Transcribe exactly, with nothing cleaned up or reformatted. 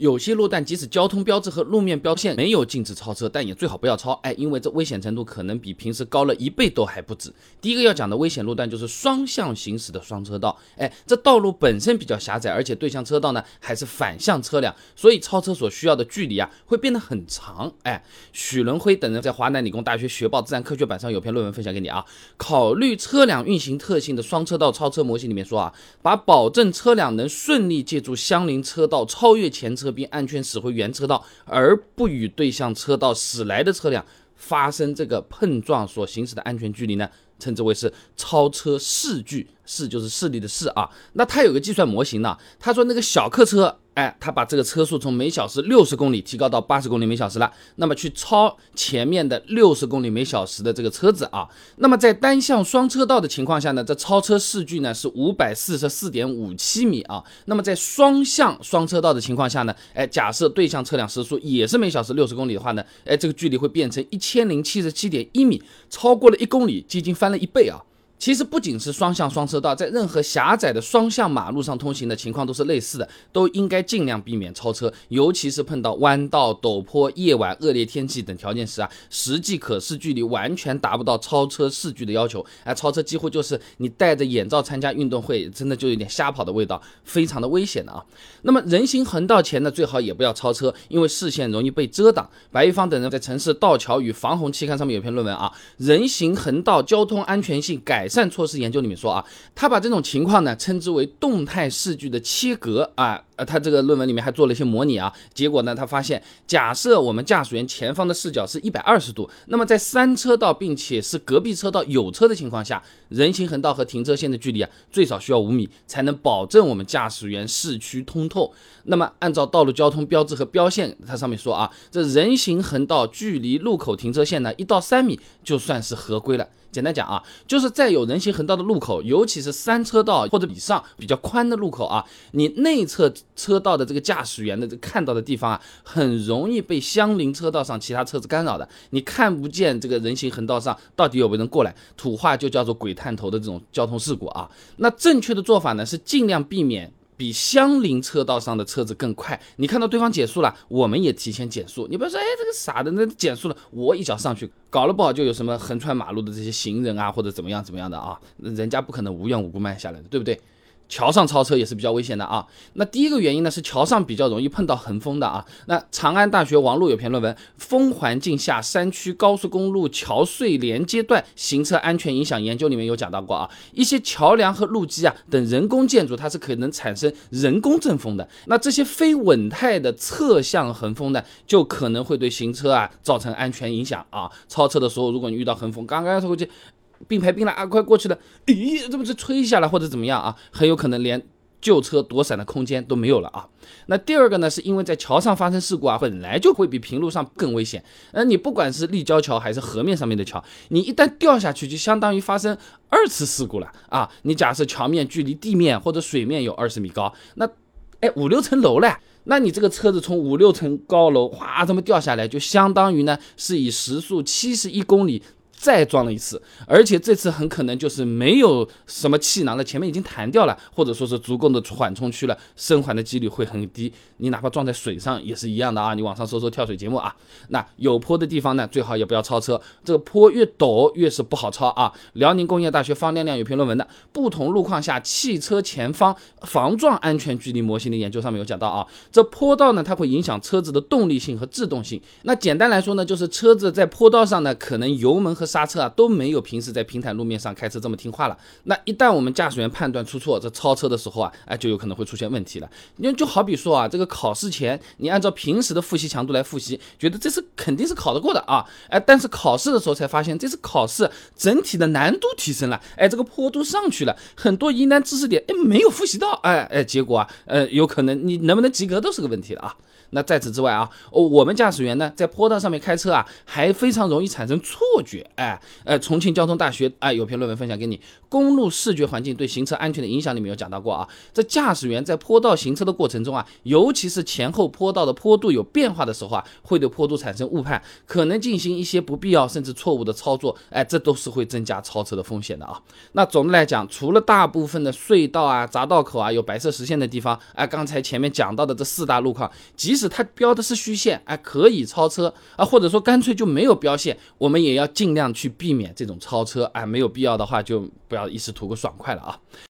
有些路段即使交通标志和路面标线没有禁止超车，但也最好不要超，哎，因为这危险程度可能比平时高了一倍都还不止。第一个要讲的危险路段就是双向行驶的双车道，哎，这道路本身比较狭窄，而且对向车道呢还是反向车辆，所以超车所需要的距离啊会变得很长。哎，许伦辉等人在华南理工大学学报自然科学版上有篇论文分享给你啊，考虑车辆运行特性的双车道超车模型里面说啊，把保证车辆能顺利借助相邻车道超越前车并安全驶回原车道，而不与对向车道驶来的车辆发生这个碰撞所行驶的安全距离呢，称之为是超车视距，视就是视力的视啊。那它有个计算模型呢，他说那个小客车，哎，他把这个车速从每小时六十公里提高到八十公里每小时了，那么去超前面的六十公里每小时的这个车子啊。那么在单向双车道的情况下呢，这超车视距呢是五百四十四点五七米啊。那么在双向双车道的情况下呢，哎，假设对向车辆时速也是每小时六十公里的话呢，哎，这个距离会变成一千零七十七点一米，超过了一公里，接近翻了一倍啊。其实不仅是双向双车道，在任何狭窄的双向马路上通行的情况都是类似的，都应该尽量避免超车，尤其是碰到弯道、陡坡、夜晚、恶劣天气等条件时啊，实际可视距离完全达不到超车视距的要求，哎，超车几乎就是你戴着眼罩参加运动会，真的就有点瞎跑的味道，非常的危险的啊。那么人行横道前呢，最好也不要超车，因为视线容易被遮挡。白玉芳等人在《城市道桥与防洪期刊》上面有篇论文啊，人行横道交通安全性改善措施研究里面说啊，他把这种情况呢称之为动态视距的切割啊。他这个论文里面还做了一些模拟啊，结果呢，他发现，假设我们驾驶员前方的视角是一百二十度，那么在三车道并且是隔壁车道有车的情况下，人行横道和停车线的距离啊，最少需要五米，才能保证我们驾驶员市区通透。那么按照道路交通标志和标线，它上面说啊，这人行横道距离路口停车线呢一到三米就算是合规了。简单讲啊，就是在有人行横道的路口，尤其是三车道或者以上比较宽的路口啊，你内侧车道的这个驾驶员的这看到的地方啊，很容易被相邻车道上其他车子干扰的，你看不见这个人行横道上到底有没有人过来，土话就叫做鬼探头的这种交通事故啊。那正确的做法呢，是尽量避免比相邻车道上的车子更快，你看到对方减速了，我们也提前减速。你不要说，哎，这个傻的，那减速了，我一脚上去，搞了不好就有什么横穿马路的这些行人啊，或者怎么样怎么样的啊，人家不可能无缘无故慢下来的，对不对？桥上超车也是比较危险的啊。那第一个原因呢，是桥上比较容易碰到横风的啊。那长安大学王璐有篇论文《风环境下山区高速公路桥隧连接段行车安全影响研究》里面有讲到过啊，一些桥梁和路基啊等人工建筑，它是可能产生人工阵风的。那这些非稳态的侧向横风呢，就可能会对行车啊造成安全影响啊。超车的时候，如果你遇到横风，刚刚过去并排并了啊，快过去了，咦，这不是吹下来或者怎么样啊？很有可能连救车躲闪的空间都没有了啊。那第二个呢，是因为在桥上发生事故啊，本来就会比平路上更危险。而你不管是立交桥还是河面上面的桥，你一旦掉下去，就相当于发生二次事故了啊。你假设桥面距离地面或者水面有二十米高，那哎五六层楼了。那你这个车子从五六层高楼哗这么掉下来，就相当于呢是以时速七十一公里再撞了一次，而且这次很可能就是没有什么气囊了，前面已经弹掉了，或者说是足够的缓冲区了，生还的几率会很低。你哪怕撞在水上也是一样的啊，你网上搜搜跳水节目啊。那有坡的地方呢，最好也不要超车，这个坡越陡越是不好超啊。辽宁工业大学方亮亮有篇论文的《不同路况下汽车前方防撞安全距离模型的研究》上面有讲到啊，这坡道呢它会影响车子的动力性和制动性。那简单来说呢，就是车子在坡道上呢，可能油门和刹车啊都没有平时在平坦路面上开车这么听话了。那一旦我们驾驶员判断出错，这超车的时候啊，哎就有可能会出现问题了。因为就好比说啊，这个考试前你按照平时的复习强度来复习，觉得这次肯定是考得过的啊，哎，但是考试的时候才发现，这次考试整体的难度提升了，哎，这个坡度上去了，很多疑难知识点哎没有复习到，哎哎，结果啊，呃，有可能你能不能及格都是个问题了啊。那在此之外啊，哦，我们驾驶员呢在坡道上面开车啊，还非常容易产生错觉。 哎，呃，重庆交通大学哎有篇论文分享给你，公路视觉环境对行车安全的影响里面有讲到过啊。这驾驶员在坡道行车的过程中啊，尤其是前后坡道的坡度有变化的时候啊，会对坡度产生误判，可能进行一些不必要甚至错误的操作，哎，这都是会增加超车的风险的啊。那总的来讲，除了大部分的隧道啊、匝道口啊有白色实线的地方，哎，刚才前面讲到的这四大路况，即使它标的是虚线，哎，可以超车啊，或者说干脆就没有标线，我们也要尽量去避免这种超车，哎，没有必要的话就不要一时图个爽快了啊。